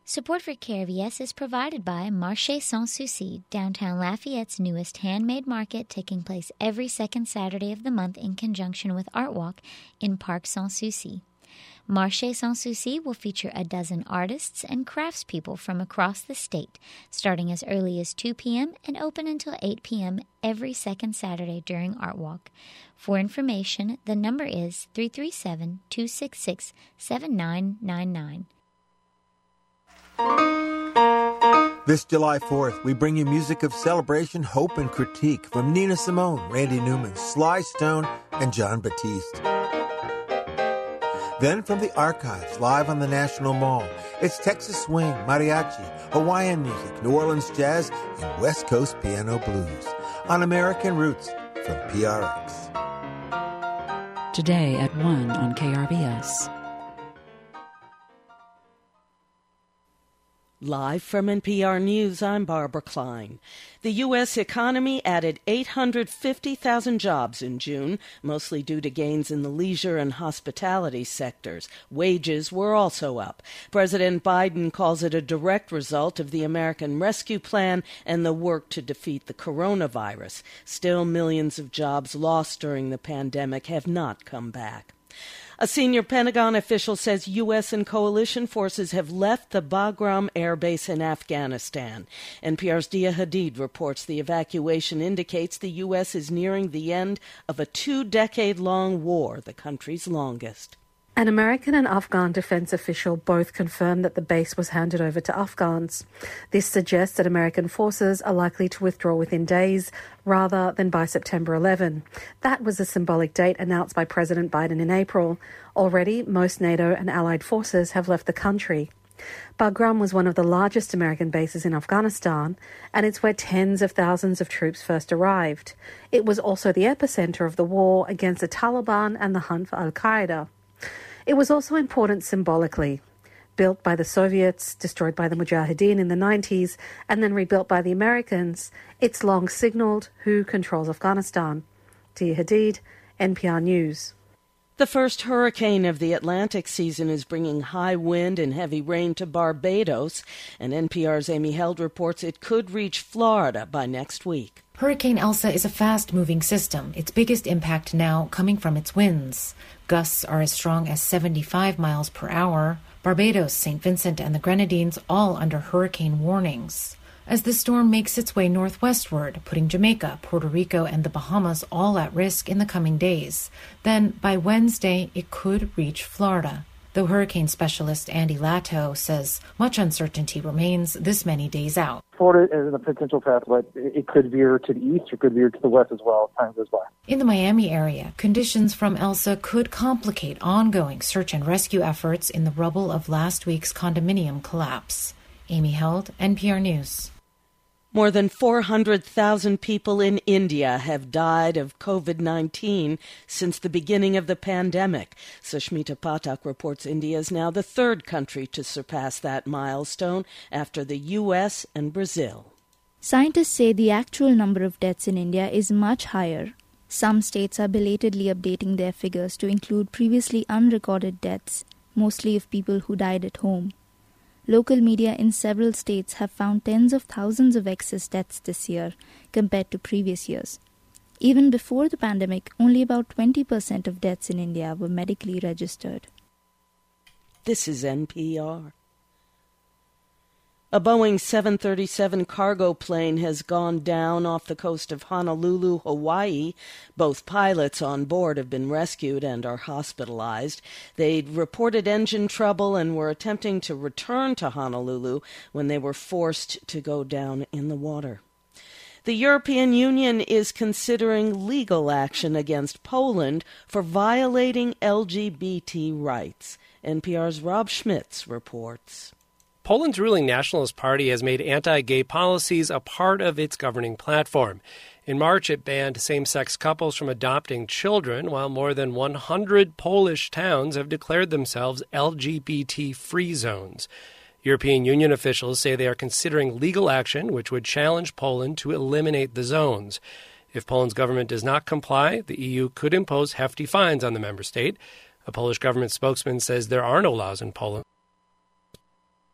Support for KRVS is provided by Marché Sans Souci, downtown Lafayette's newest handmade market taking place every second Saturday of the month in conjunction with Art Walk in Parc Sans Souci. Marché Sans Souci will feature a dozen artists and craftspeople from across the state, starting as early as 2 p.m. and open until 8 p.m. every second Saturday during Art Walk. For information, the number is 337-266-7999. This July 4th, we bring you music of celebration, hope, and critique from Nina Simone, Randy Newman, Sly Stone, and John Batiste. Then from the archives, live on the National Mall, it's Texas swing, mariachi, Hawaiian music, New Orleans jazz, and West Coast piano blues on American Roots from PRX. Today at 1 on KRVS. Live from NPR News, I'm Barbara Klein. The U.S. economy added 850,000 jobs in June, mostly due to gains in the leisure and hospitality sectors. Wages were also up. President Biden calls it a direct result of the American Rescue Plan and the work to defeat the coronavirus. Still, millions of jobs lost during the pandemic have not come back. A senior Pentagon official says U.S. and coalition forces have left the Bagram air base in Afghanistan. NPR's Dia Hadid reports the evacuation indicates the U.S. is nearing the end of a 2-decade-long war, the country's longest. An American and Afghan defense official both confirmed that the base was handed over to Afghans. This suggests that American forces are likely to withdraw within days rather than by September 11. That was a symbolic date announced by President Biden in April. Already, most NATO and allied forces have left the country. Bagram was one of the largest American bases in Afghanistan, and it's where tens of thousands of troops first arrived. It was also the epicenter of the war against the Taliban and the hunt for al-Qaeda. It was also important symbolically. Built by the Soviets, destroyed by the Mujahideen in the 90s, and then rebuilt by the Americans, it's long signaled who controls Afghanistan. Dia Hadid, NPR News. The first hurricane of the Atlantic season is bringing high wind and heavy rain to Barbados, and NPR's Amy Held reports it could reach Florida by next week. Hurricane Elsa is a fast-moving system, its biggest impact now coming from its winds. Gusts are as strong as 75 miles per hour. Barbados, St. Vincent, and the Grenadines all under hurricane warnings. As the storm makes its way northwestward, putting Jamaica, Puerto Rico, and the Bahamas all at risk in the coming days. Then, by Wednesday, it could reach Florida. Though hurricane specialist Andy Latto says much uncertainty remains this many days out. Florida is a potential path, but it could veer to the east or could veer to the west as well as time goes by. In the Miami area, conditions from Elsa could complicate ongoing search and rescue efforts in the rubble of last week's condominium collapse. Amy Held, NPR News. More than 400,000 people in India have died of COVID-19 since the beginning of the pandemic. Sushmita Pathak reports India is now the third country to surpass that milestone after the U.S. and Brazil. Scientists say the actual number of deaths in India is much higher. Some states are belatedly updating their figures to include previously unrecorded deaths, mostly of people who died at home. Local media in several states have found tens of thousands of excess deaths this year compared to previous years. Even before the pandemic, only about 20% of deaths in India were medically registered. This is NPR. A Boeing 737 cargo plane has gone down off the coast of Honolulu, Hawaii. Both pilots on board have been rescued and are hospitalized. They'd reported engine trouble and were attempting to return to Honolulu when they were forced to go down in the water. The European Union is considering legal action against Poland for violating LGBT rights. NPR's Rob Schmitz reports. Poland's ruling Nationalist Party has made anti-gay policies a part of its governing platform. In March, it banned same-sex couples from adopting children, while more than 100 Polish towns have declared themselves LGBT-free zones. European Union officials say they are considering legal action which would challenge Poland to eliminate the zones. If Poland's government does not comply, the EU could impose hefty fines on the member state. A Polish government spokesman says there are no laws in Poland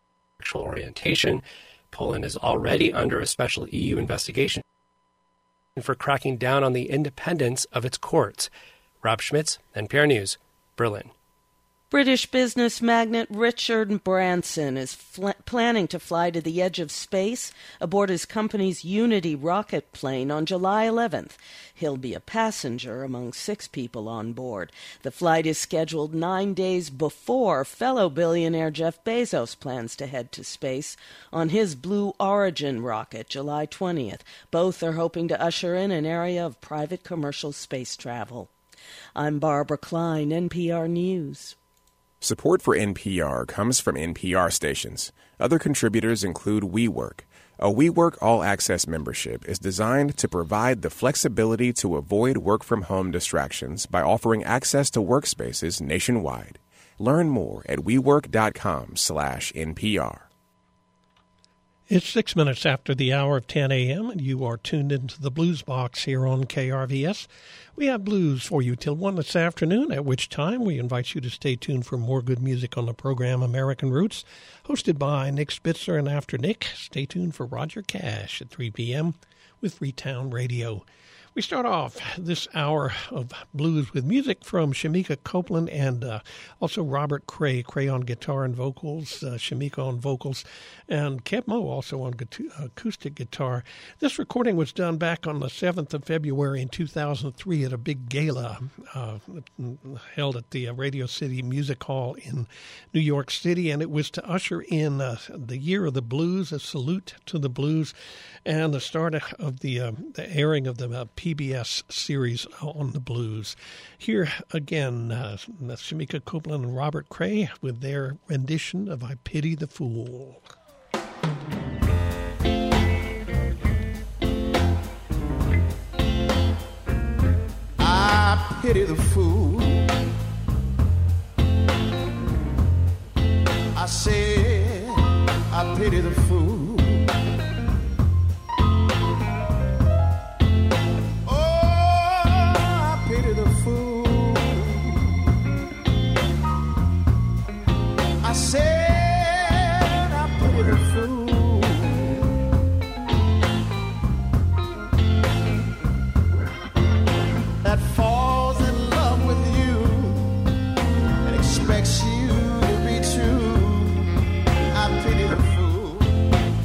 sexual orientation. Poland is already under a special EU investigation for cracking down on the independence of its courts. Rob Schmitz, NPR News, Berlin. British business magnate Richard Branson is planning to fly to the edge of space aboard his company's Unity rocket plane on July 11th. He'll be a passenger among 6 people on board. The flight is scheduled 9 days before fellow billionaire Jeff Bezos plans to head to space on his Blue Origin rocket July 20th. Both are hoping to usher in an area of private commercial space travel. I'm Barbara Klein, NPR News. Support for NPR comes from NPR stations. Other contributors include WeWork. A WeWork All-Access membership is designed to provide the flexibility to avoid work-from-home distractions by offering access to workspaces nationwide. Learn more at WeWork.com/NPR. It's 6 minutes after the hour of 10 a.m., and you are tuned into the Blues Box here on KRVS. We have blues for you till 1 this afternoon, at which time we invite you to stay tuned for more good music on the program American Roots, hosted by Nick Spitzer. And after Nick, stay tuned for Roger Cash at 3 p.m. with Freetown Radio. We start off this hour of blues with music from Shamika Copeland and also Robert Cray on guitar and vocals, Shamika on vocals, and Kev Moe also on acoustic guitar. This recording was done back on the 7th of February in 2003 at a big gala held at the Radio City Music Hall in New York City, and it was to usher in the Year of the Blues, a salute to the blues, and the start of the airing of the PBS series on the blues. Here again, Shamika Copeland and Robert Cray with their rendition of I Pity the Fool. I pity the fool. I said I pity the fool. I said I pity the fool. That falls in love with you and expects you to be true. I pity the fool.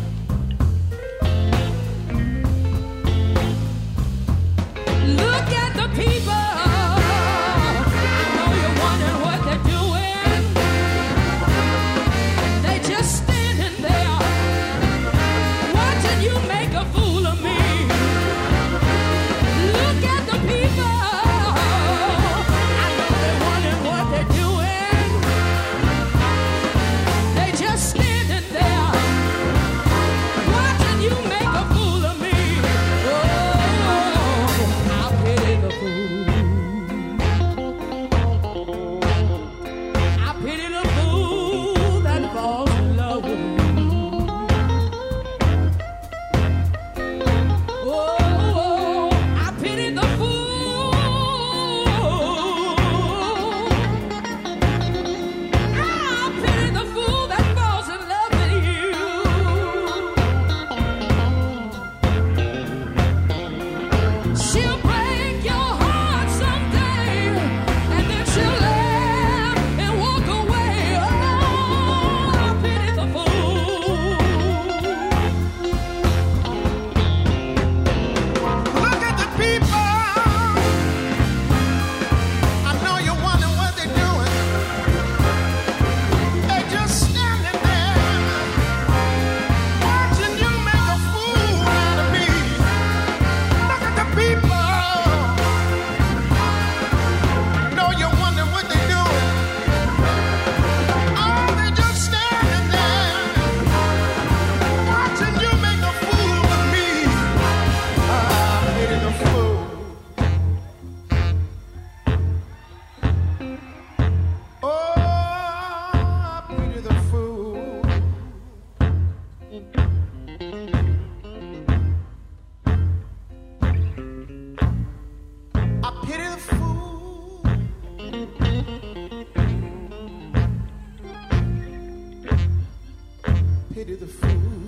pity the fool.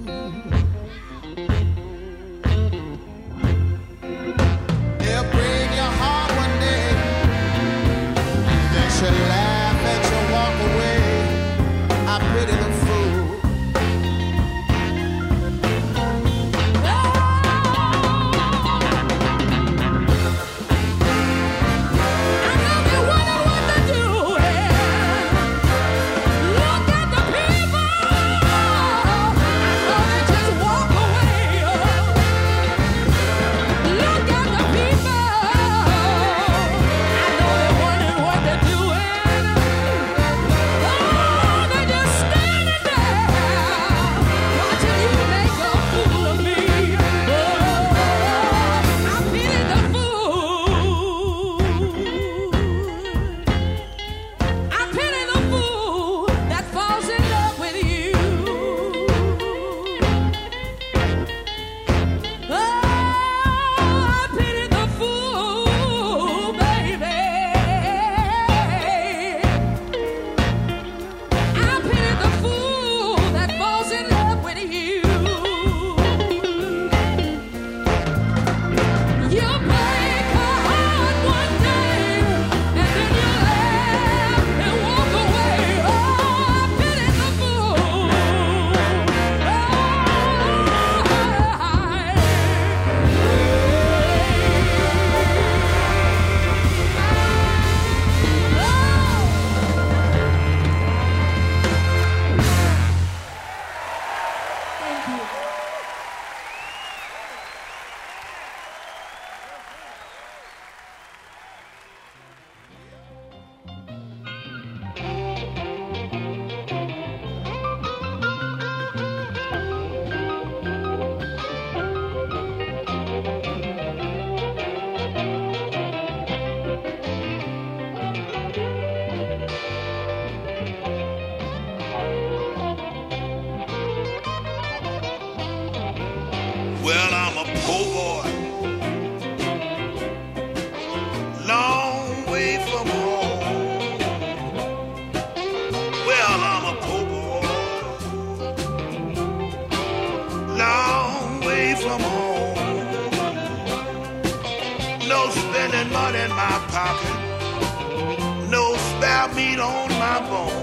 They'll break your heart one day, then she'll laugh and she'll walk away. I pity the fool. Well, I'm a poor boy, long way from home. Well, I'm a poor boy, long way from home. No spending money in my pocket, no spare meat on my bone.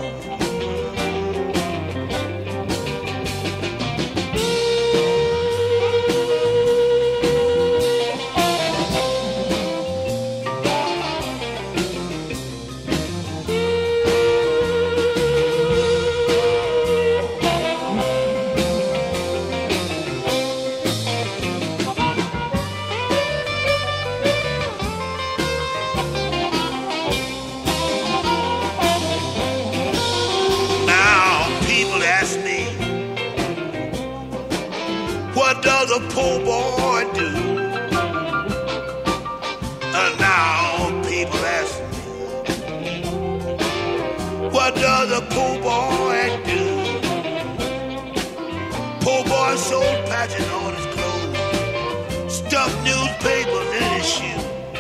What does a poor boy do? And now people ask me, what does a poor boy do? Poor boy sold patches on his clothes, stuffed newspapers in his shoes.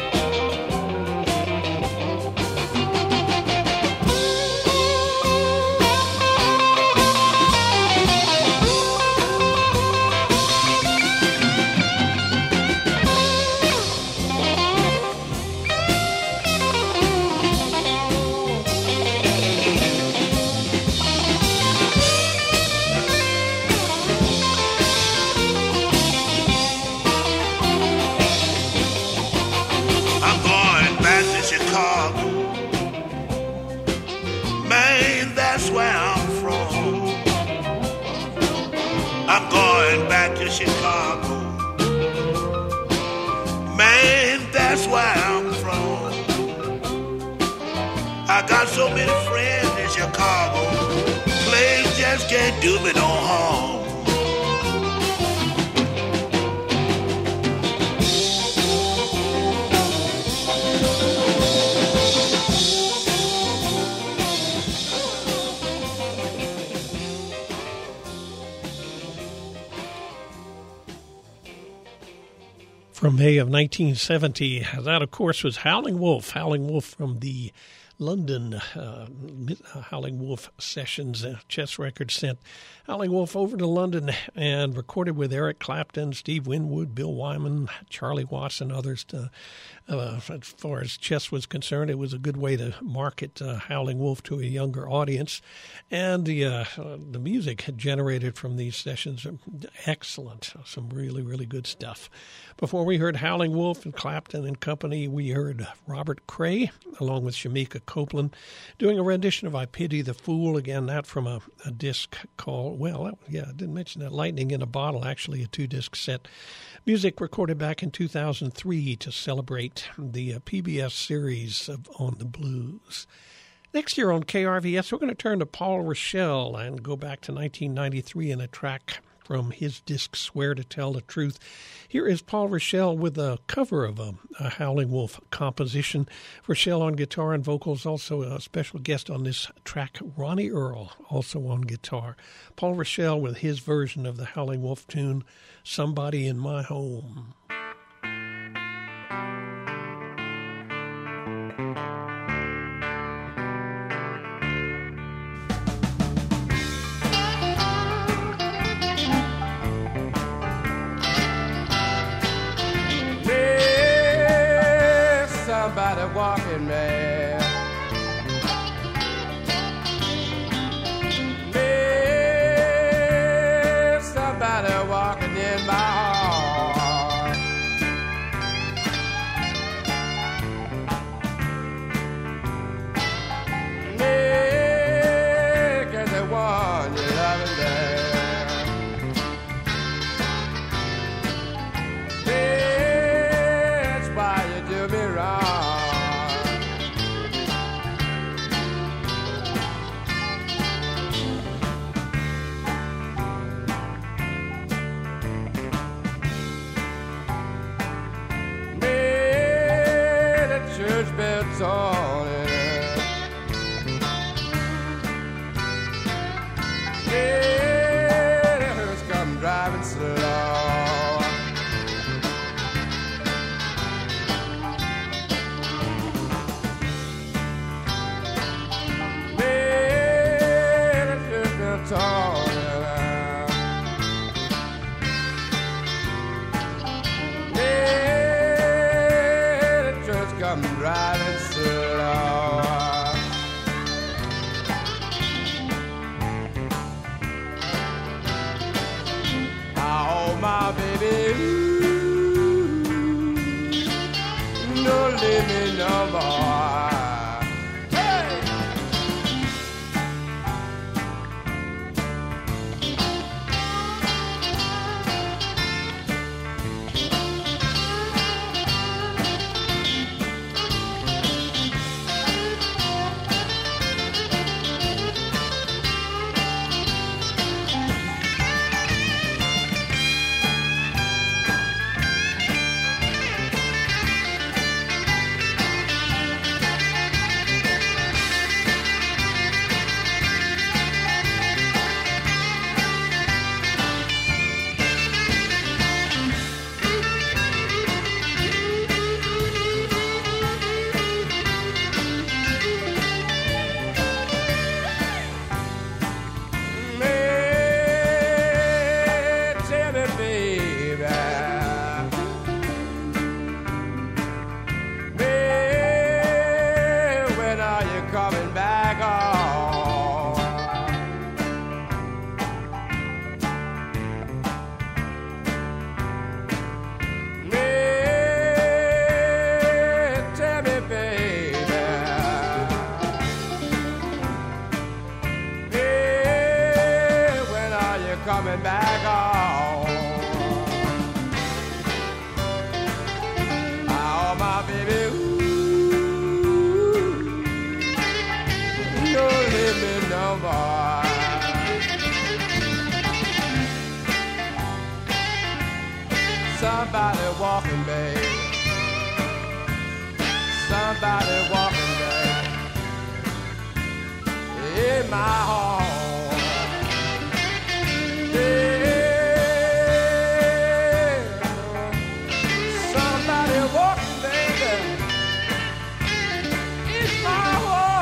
Man, that's where I'm from. I'm going back to Chicago. Man, that's where I'm from. I got so many friends in Chicago. Place just can't do me no harm. From May of 1970, that, of course, was Howling Wolf from the London Howling Wolf sessions. Chess Records sent Howling Wolf over to London and recorded with Eric Clapton, Steve Winwood, Bill Wyman, Charlie Watts, and others. As far as chess was concerned, it was a good way to market Howling Wolf to a younger audience. And the music generated from these sessions are excellent. Some really, really good stuff. Before we heard Howling Wolf and Clapton and company, we heard Robert Cray, along with Shamika Copeland, doing a rendition of I Pity the Fool. Again, that from a disc called, I didn't mention that, Lightning in a Bottle, actually a 2-disc set. Music recorded back in 2003 to celebrate the PBS series of On the Blues. Next year on KRVS, we're going to turn to Paul Rochelle and go back to 1993 in a track from his disc Swear to Tell the Truth. Here is Paul Rochelle with a cover of a Howling Wolf composition. Rochelle on guitar and vocals, also a special guest on this track, Ronnie Earl, also on guitar. Paul Rochelle with his version of the Howling Wolf tune, Somebody in My Home. Somebody walking man, me, somebody walking in my heart. Me, 'cause the one you love and there. That's why you do me wrong. Church bells on it. Yeah, the hearse come driving slow. Yeah, the church bells on it. I'm driving slow. I hold my baby, ooh, don't leave me no more. Coming back home. Oh, my baby, ooh, don't leave me no more. Somebody walking, babe. Somebody walking, babe, in my home. Somebody walking, baby, in my home.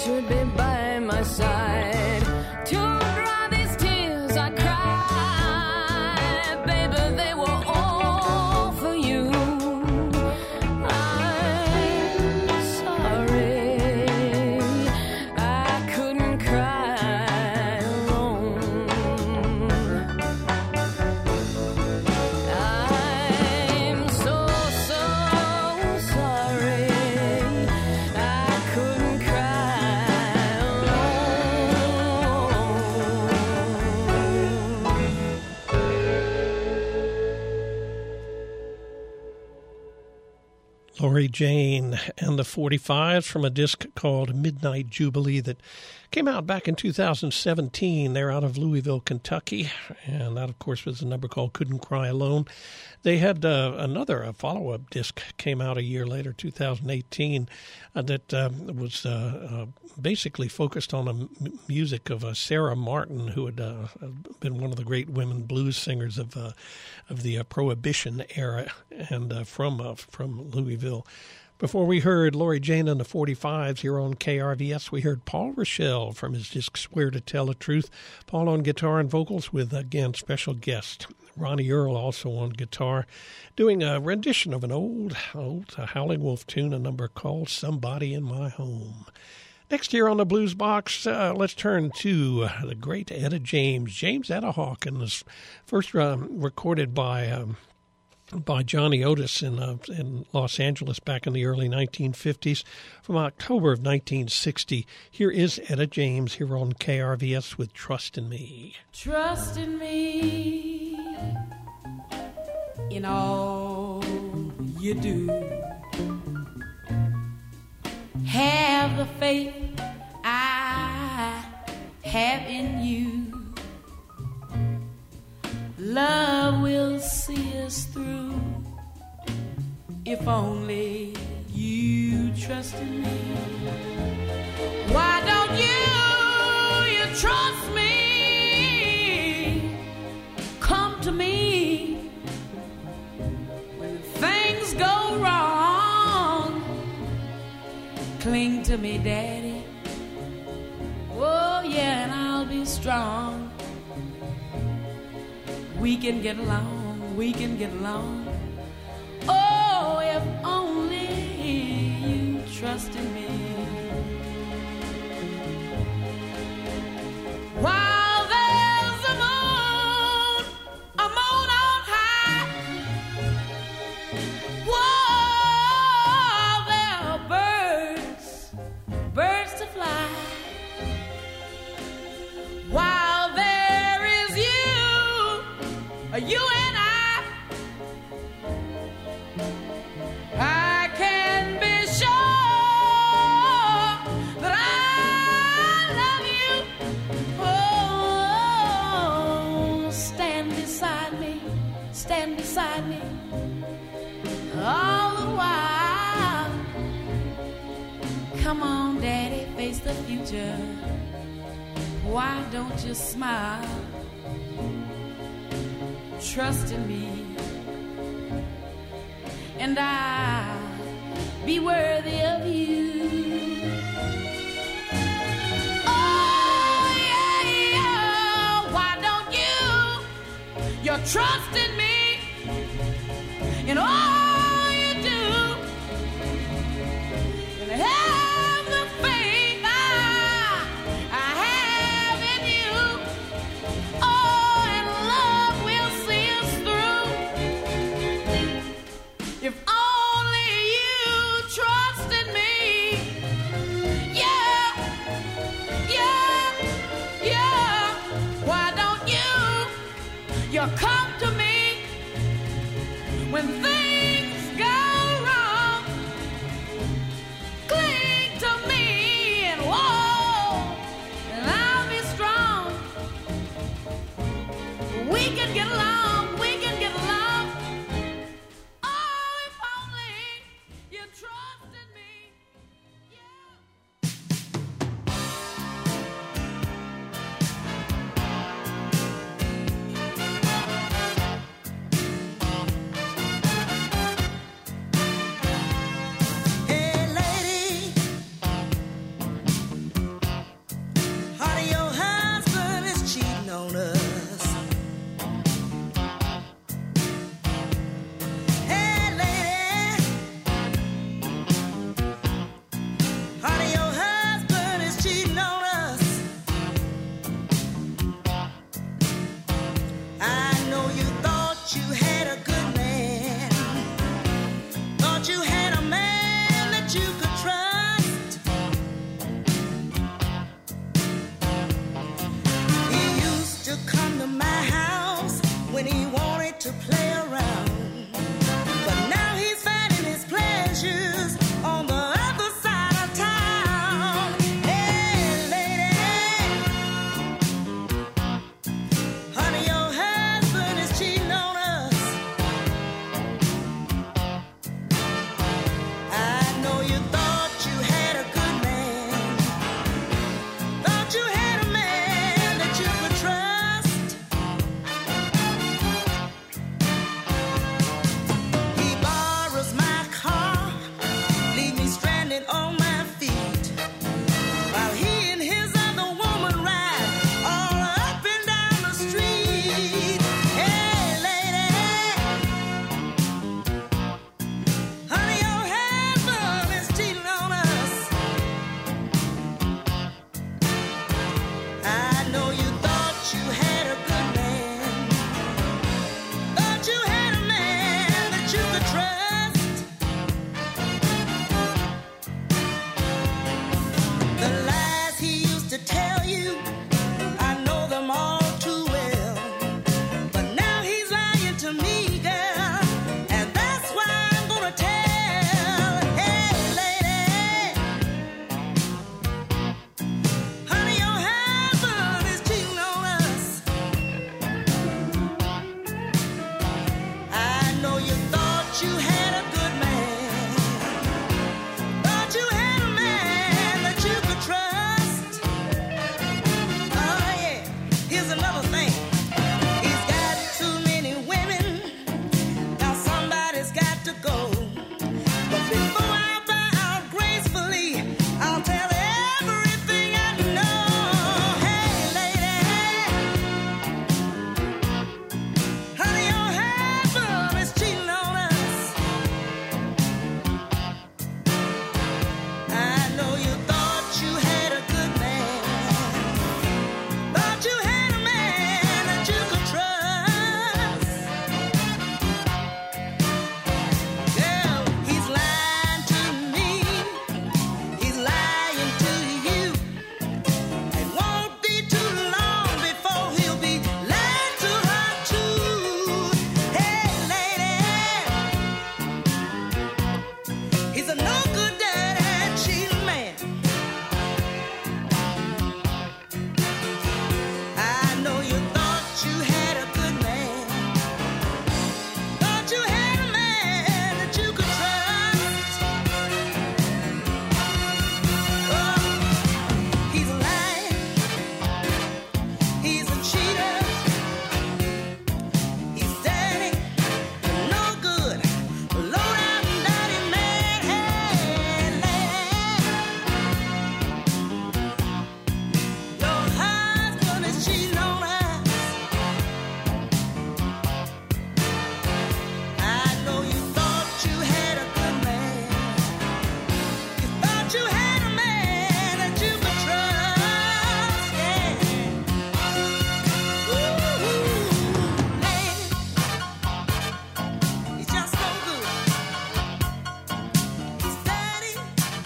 should be by my side to dry these tears I cry. Baby, they were all for you. I'm sorry I couldn't cry alone. I'm so sorry I couldn't cry alone. Lori Jane and the 45s from a disc called Midnight Jubilee that came out back in 2017. They're out of Louisville, Kentucky, and that, of course, was a number called Couldn't Cry Alone. They had a follow-up disc came out a year later, 2018, that was basically focused on the music of Sarah Martin, who had been one of the great women blues singers of the Prohibition era, and from Louisville. Before we heard Lori Jane and the 45s here on KRVS, we heard Paul Rochelle from his disc Swear to Tell the Truth. Paul on guitar and vocals with, again, special guest Ronnie Earl also on guitar, doing a rendition of an old Howling Wolf tune, a number called Somebody in My Home. Next here on the Blues Box, let's turn to the great Etta James. James Etta Hawk, and this first recorded by Johnny Otis in Los Angeles back in the early 1950s, from October of 1960. Here is Etta James here on KRVS with Trust in Me. Trust in me in all you do. Have the faith I have in you. Love will see us through if only you trust in me. Why don't you trust me? Come to me when things go wrong. Cling to me, Daddy. Oh yeah, and I'll be strong. We can get along, we can get along. Oh, if only you trust in me. While there's a moon on high, while there are birds to fly, while there is you and I can be sure that I love you. Oh, stand beside me, all the while. Come on, Daddy, face the future. Why don't you smile? Trust in me, and I'll be worthy of you. Oh, yeah, why don't you trust in me in all you do, and have the faith I have in you. Oh, and love will see us through if only you trust in me. Yeah, why don't you come to me when things go wrong? Cling to me and whoa, and I'll be strong. We can get along, we can get along. Oh, if only you trust in me. you could trust. He used to come to my house when he wanted to play around. But now he's finding his pleasures on the other side of town. Hey, lady, honey, your husband is cheating on us. I know you thought you had a good man. Thought you had a man that you could trust. He borrows my car, leave me stranded on my feet, while he and his other woman ride all up and down the street. Hey, lady, honey, your husband is cheating on us. I know you thought you had a good man. Thought you had a man that you could trust. The lies he used to tell you, I know them all too well. But now he's lying to me, girl, and that's why I'm gonna tell. Hey, lady, honey, your husband is cheating on us. I know you thought you had a good man. Thought you had a man that you could trust. Oh yeah, here's another thing. He's got too many women. Now somebody's got to go. But before I bow out gracefully, I'll tell everything I know. Hey, lady, honey, your husband is cheating on us. I know you thought you had a good man. Thought you had a man that you could trust. Girl, he's lying to me. He's lying to you. It won't be too long before he'll be lying to her too. Hey, lady, he's a no good daddy, cheating man. I know you thought you had a good man. Thought you had a man that you could trust. Oh, he's lying. He's a cheater. He's dirty, no good, low down dirty man. Hey, lady, your husband is cheating on us. I know you thought you had a good man. You thought you had a man that you could trust. Yeah. Ooh, lady, he's just no good. He's dirty.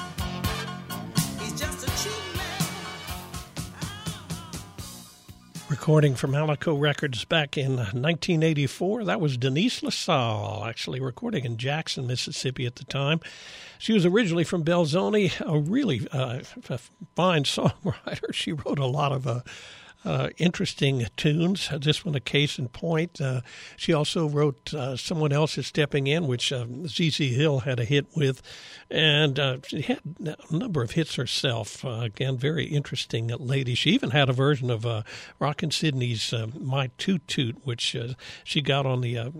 He's just a cheating man. Recording from Alico Records back in 1984. That was Denise LaSalle, actually recording in Jackson, Mississippi at the time. She was originally from Belzoni, a really fine songwriter. She wrote a lot of interesting tunes. This one a case in point. She also wrote Someone Else Is Stepping In, which ZZ Hill had a hit with. And she had a number of hits herself. Again, very interesting lady. She even had a version of Rockin' Sidney's My Toot Toot, which she got on the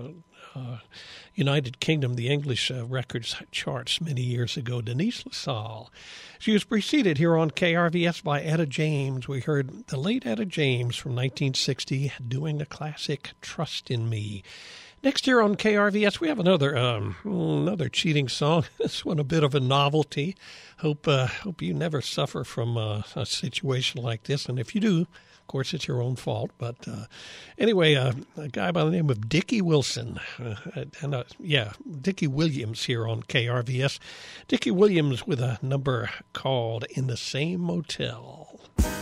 United Kingdom, the English records charts many years ago. Denise LaSalle. She was preceded here on KRVS by Etta James. We heard the late Etta James from 1960 doing the classic Trust in Me. Next here on KRVS, we have another cheating song. This one a bit of a novelty. Hope you never suffer from a situation like this. And if you do, Of course, it's your own fault. But anyway, a guy by the name of Dickie Wilson, Dickie Williams here on KRVS. Dickie Williams with a number called In the Same Motel.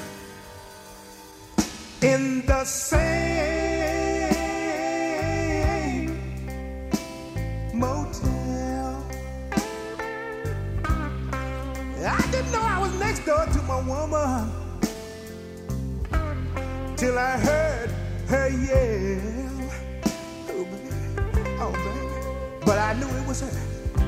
In the same motel. I didn't know I was next door to my woman till I heard her yell. Oh, baby. But I knew it was her.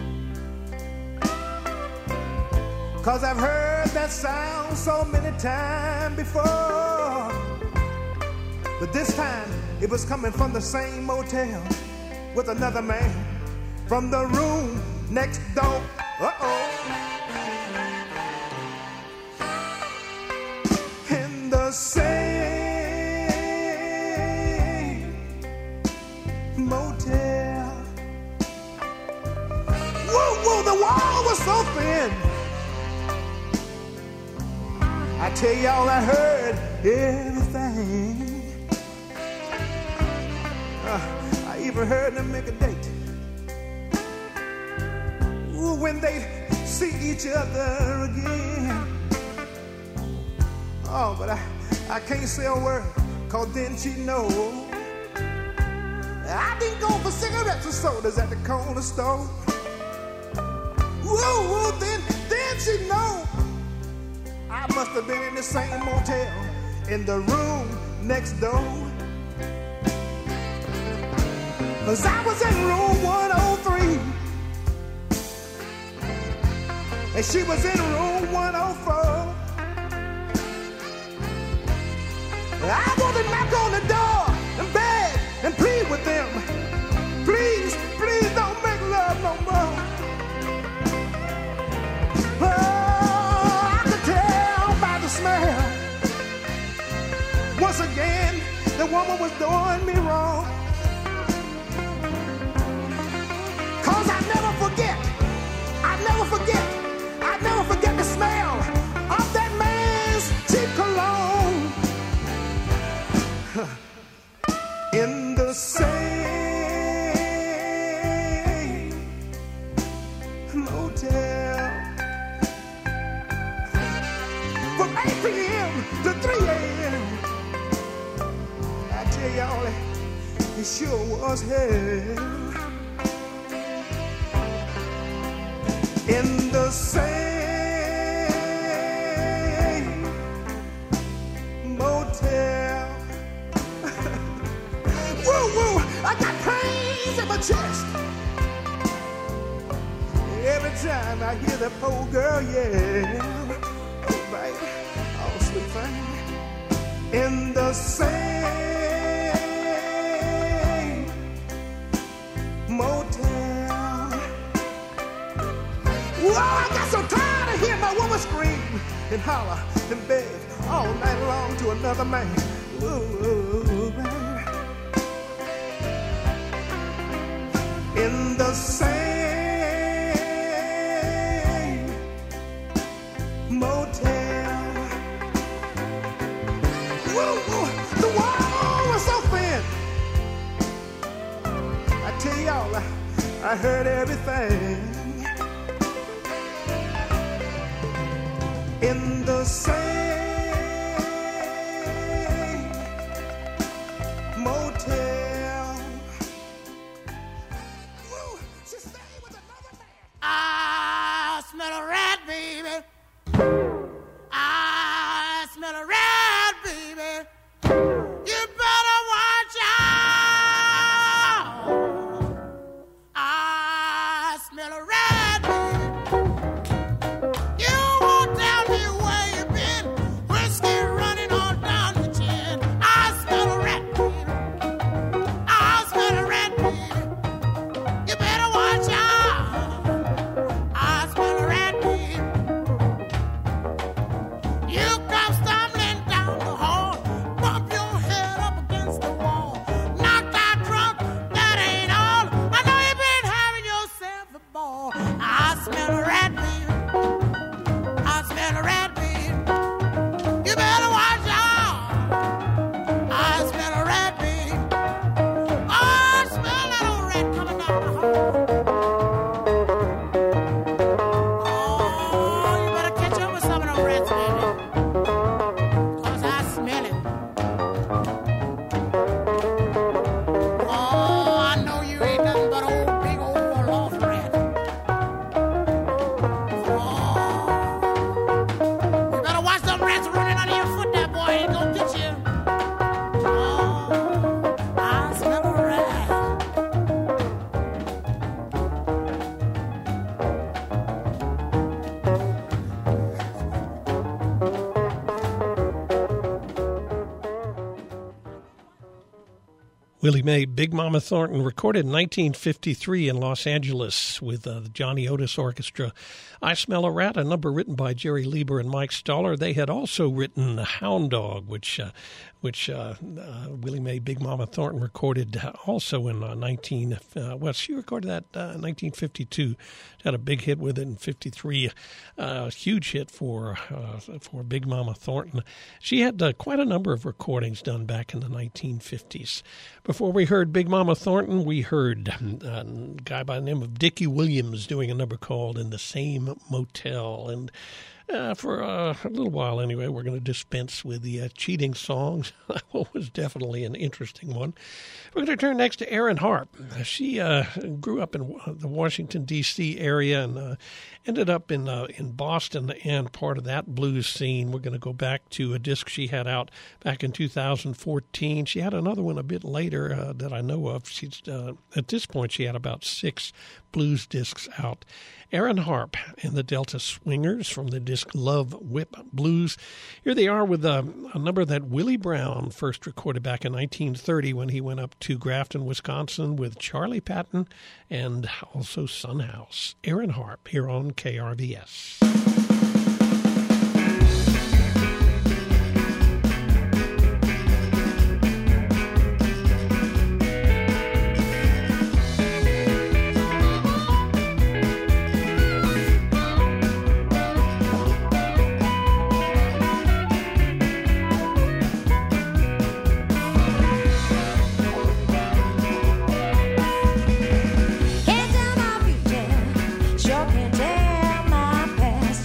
'Cause I've heard that sound so many times before. But this time, it was coming from the same motel with another man from the room next door. Uh-oh. In the same motel. Whoa, the wall was so thin. I tell y'all, I heard everything. I even heard them make a date. Ooh, when they see each other again. Oh, but I can't say a word, 'cause then she know I didn't go for cigarettes and sodas at the corner store. Ooh, then she know I must have been in the same motel in the room next door. 'Cause I was in room 103 and she was in room 104. I want to knock on the door and beg and plead with them. Please, please don't make love no more. Oh, I could tell by the smell. Once again, the woman was doing me wrong. 'Cause I never forget the smell of that man's cheap cologne. In the same motel. From 8 p.m. to 3 a.m. I tell y'all, it sure was hell. In the same motel. Woo, I got pains in my chest every time I hear that poor girl yell. Oh, baby, oh, sweet thing. In the same motel. Whoa, I got so tired of hearing my woman scream and holler and beg all night long to another man. Ooh, baby. In the same motel. Whoa, the wall was so thin. I tell y'all, I heard everything. In the same motel. Woo, she stayed with another man. I smell a rat, baby. I smell a rat, baby. You better watch out. I smell a rat, baby. You won't tell me where you've been. Willie Mae, Big Mama Thornton, recorded in 1953 in Los Angeles with the Johnny Otis Orchestra. I Smell a Rat, a number written by Jerry Lieber and Mike Stoller. They had also written Hound Dog, which Willie Mae, Big Mama Thornton recorded also in she recorded that in 1952. She had a big hit with it in 53, huge hit for Big Mama Thornton. She had quite a number of recordings done back in the 1950s. Before we heard Big Mama Thornton, we heard a guy by the name of Dickie Williams doing a number called In the Same Motel. And for a little while anyway, we're going to dispense with the cheating songs. That was definitely an interesting one. We're going to turn next to Erin Harp. She grew up in the Washington, D.C. area and ended up in Boston and part of that blues scene. We're going to go back to a disc she had out back in 2014. She had another one a bit later that I know of. She's at this point, she had about 6 blues discs out. Erin Harp and the Delta Swingers from the disc Love Whip Blues. Here they are with a number that Willie Brown first recorded back in 1930 when he went up to Grafton, Wisconsin with Charlie Patton and also Son House. Erin Harp here on KRVS. Can't tell my future, sure can't tell my past.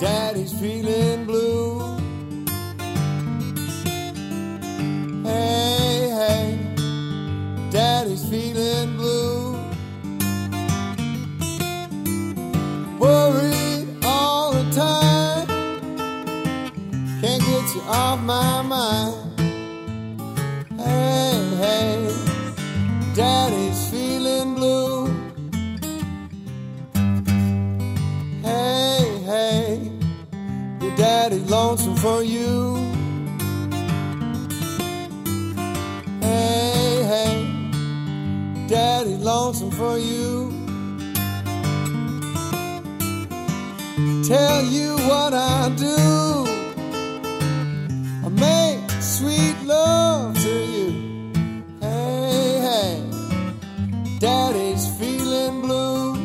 Daddy's feeling blue. Hey, hey, Daddy's feeling blue. Worried all the time, can't get you off my mind. Hey, hey, Daddy's feeling blue. Hey, hey, your daddy's lonesome for you. Hey, hey, Daddy's lonesome for you. Tell you what I do, I make sweet love to you. Hey, hey, Daddy's feeling blue.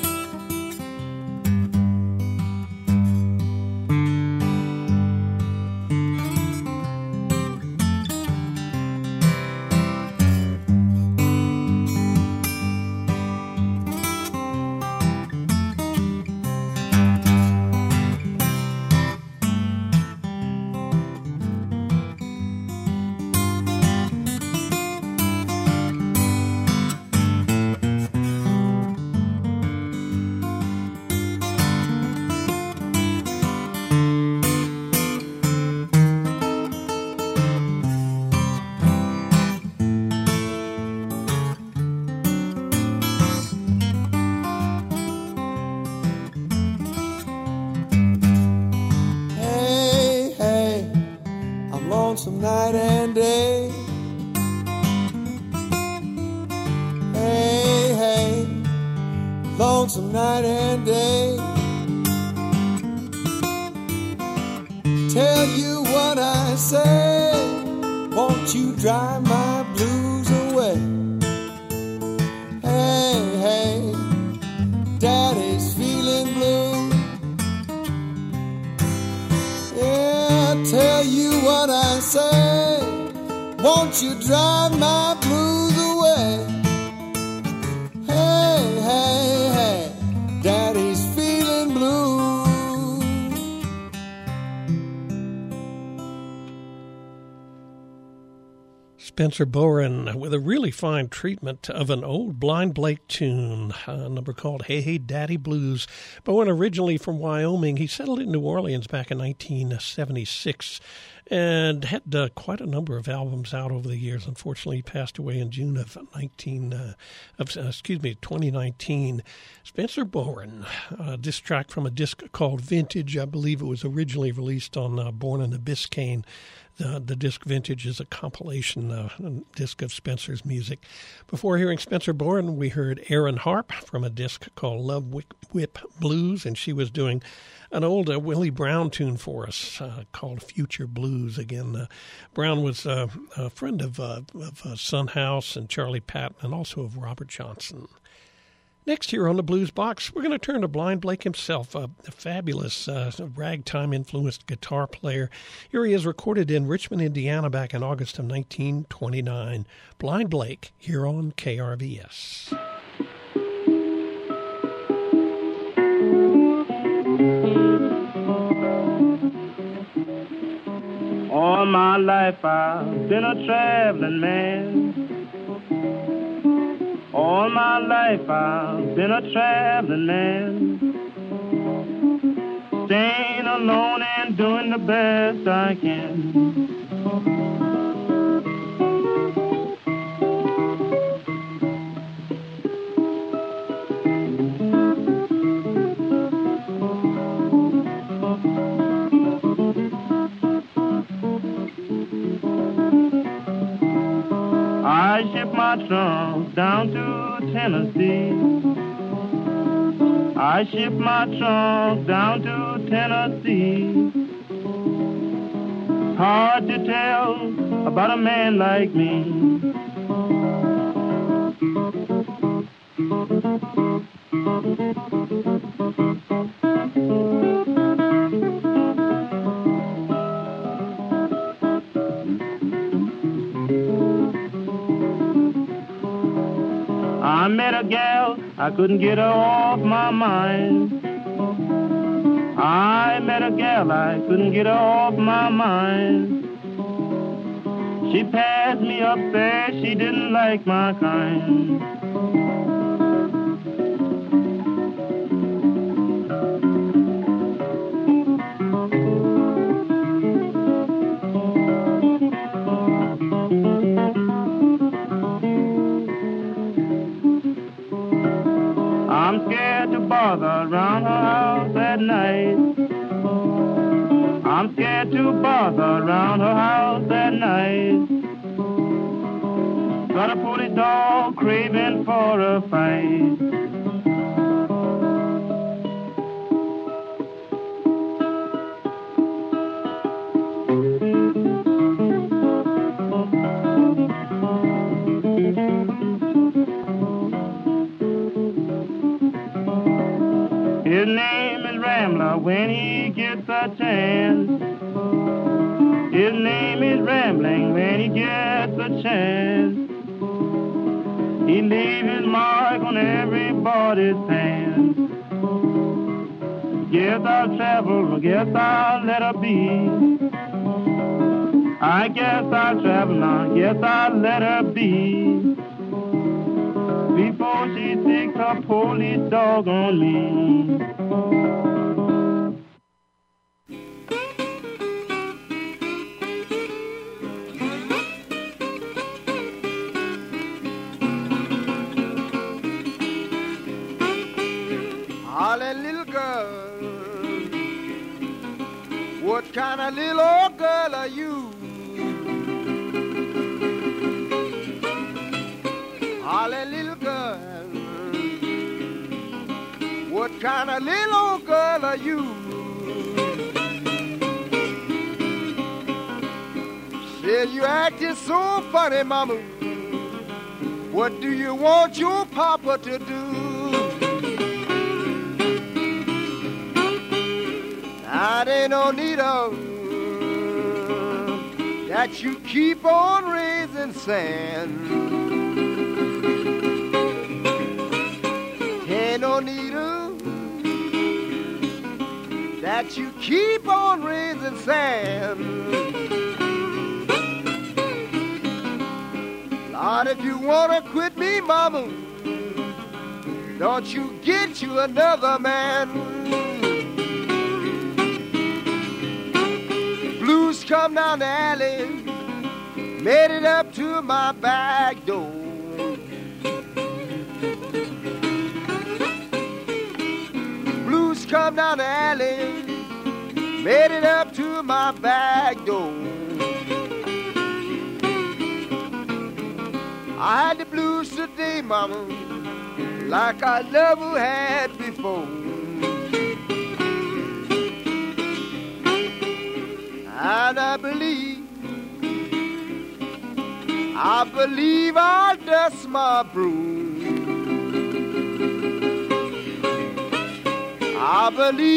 Lonesome night and day. Hey, hey, lonesome night and day. Tell you what I say, won't you drive my blues away? Hey, hey, Daddy's feeling blue. Yeah, tell you what I say, won't you drive my blues away? Hey, hey, hey, Daddy's feeling blue. Spencer Boren with a really fine treatment of an old Blind Blake tune, a number called Hey Hey Daddy Blues. Bowen, originally from Wyoming, he settled in New Orleans back in 1976 and had quite a number of albums out over the years. Unfortunately, he passed away in June of 2019. Spencer Boren, this track from a disc called Vintage. I believe it was originally released on Born in the Biscayne. The disc Vintage is a compilation disc of Spencer's music. Before hearing Spencer Boren, we heard Erin Harp from a disc called Love Whip Blues, and she was doing an old Willie Brown tune for us called Future Blues. Again, Brown was a friend of Son House and Charlie Patton, and also of Robert Johnson. Next here on the Blues Box, we're going to turn to Blind Blake himself, a fabulous ragtime-influenced guitar player. Here he is, recorded in Richmond, Indiana, back in August of 1929. Blind Blake, here on KRVS. All my life I've been a traveling man. All my life I've been a traveling man, staying alone and doing the best I can. I ship my trunk down to Tennessee. I ship my trunk down to Tennessee. Hard to tell about a man like me. I met a gal, I couldn't get her off my mind. I met a gal, I couldn't get her off my mind. She passed me up there, she didn't like my kind. I'm scared to bother around her house at night. I'm scared to bother around her house at night. Got a police dog craving for a fight. His name is Rambler when he gets a chance. His name is Rambling when he gets a chance. He leaves his mark on everybody's pants. Guess I'll travel, guess I'll let her be. I guess I'll travel now, guess I'll let her be. Before she sticks her police dog on me. Holly, little girl, what kind of little old girl are you? Holly, little girl, what kind of little old girl are you? Said you acting so funny, mama. What do you want your papa to do? I ain't no need of that you keep on raising sand. Ain't no need of that you keep on raising sand. Lord, if you wanna quit me, mama, don't you get you another man. Blues come down the alley, made it up to my back door. Blues come down the alley, made it up to my back door. I had the blues today, mama, like I never had before. And I believe I'll dust my broom. I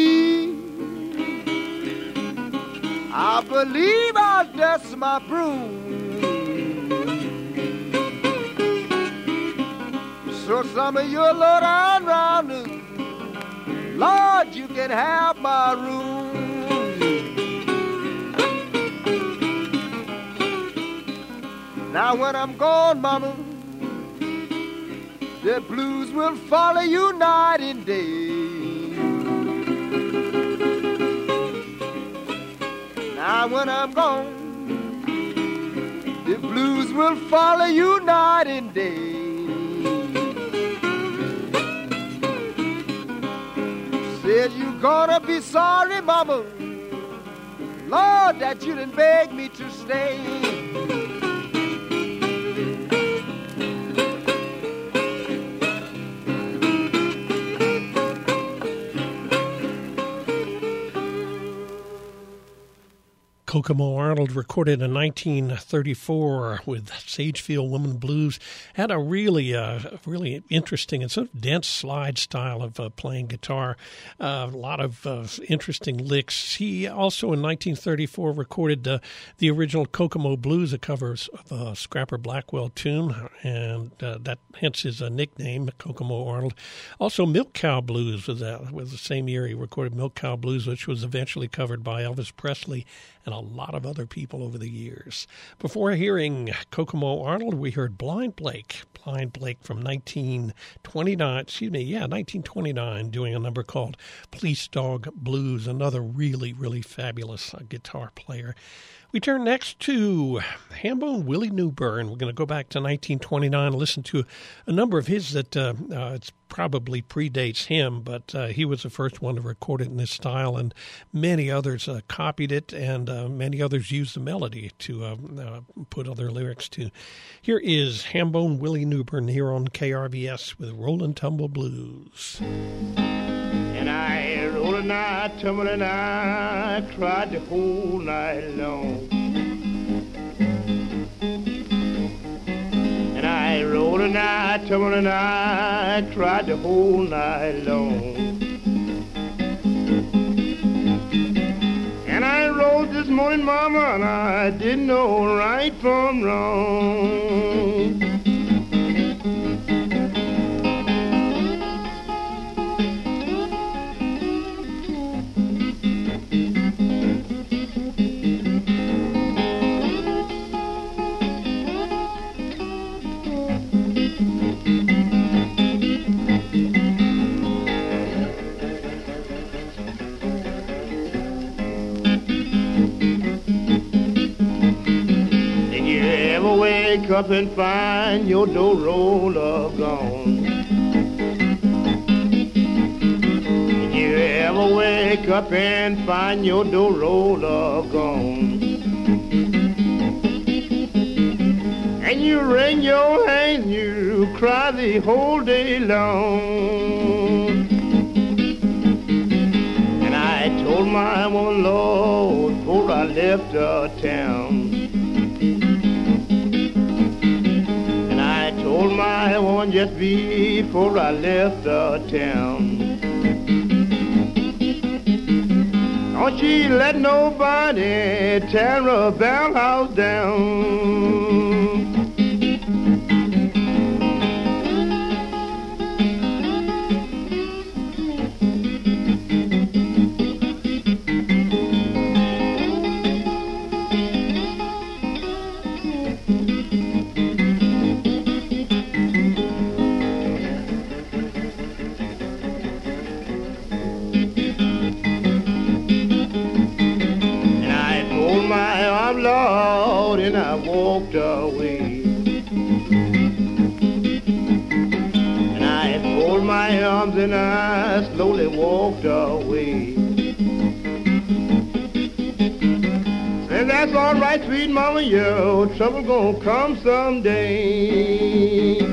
believe I'll dust my broom. So some of you low down rounders, Lord, you can have my room. Now when I'm gone, mama, the blues will follow you night and day. Now when I'm gone, the blues will follow you night and day. Said you gonna be sorry, mama, Lord, that you didn't beg me to stay. Kokomo Arnold, recorded in 1934 with Sagefield Woman Blues, had a really interesting and sort of dense slide style of playing guitar. A lot of interesting licks. He also in 1934 recorded the original Kokomo Blues, a cover of a Scrapper Blackwell tune, and that hence his nickname, Kokomo Arnold. Also, Milk Cow Blues was the same year he recorded Milk Cow Blues, which was eventually covered by Elvis Presley and a lot of other people over the years. Before hearing Kokomo Arnold, we heard Blind Blake. Blind Blake from 1929, doing a number called Police Dog Blues, another really, really fabulous guitar player. We turn next to Hambone Willie Newburn. We're going to go back to 1929 and listen to a number of his that it's probably predates him, but he was the first one to record it in this style, and many others copied it, and many others used the melody to put other lyrics to. Here is Hambone Willie Newburn here on KRVS with Rollin' Tumble Blues. And I rolled and I tumbled and I cried the whole night long. And I rolled and I tumbled and I cried the whole night long. And I rose this morning, mama, and I didn't know right from wrong. Wake up and find your dough roller gone. Did you ever wake up and find your dough roller gone? And you wring your hands, you cry the whole day long. And I told my one Lord before I left town. Told my woman just before I left town. Don't she let nobody tear her bell house down. Lord, and I walked away. And I folded my arms and I slowly walked away. And that's all right, sweet mama, your trouble gonna come someday.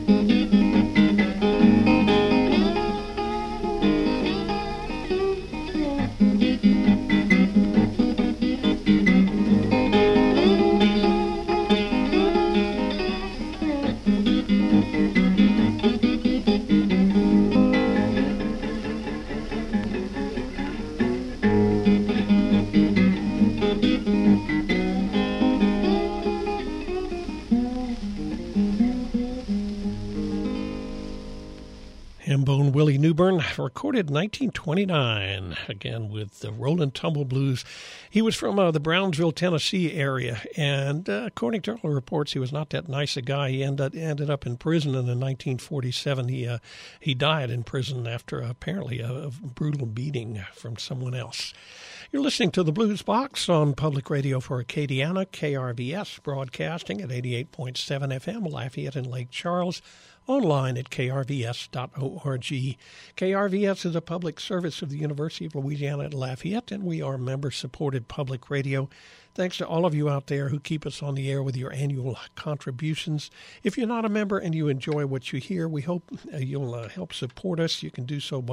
Hambone Willie Newburn, recorded in 1929, again with the Rollin' Tumble Blues. He was from the Brownsville, Tennessee area, and according to all reports, he was not that nice a guy. He ended up in prison, and in 1947 he died in prison after apparently a brutal beating from someone else. You're listening to the Blues Box on Public Radio for Acadiana, KRVS, broadcasting at 88.7 FM, Lafayette and Lake Charles, online at krvs.org. KRVS is a public service of the University of Louisiana at Lafayette, and we are member-supported public radio. Thanks to all of you out there who keep us on the air with your annual contributions. If you're not a member and you enjoy what you hear, we hope you'll help support us. You can do so by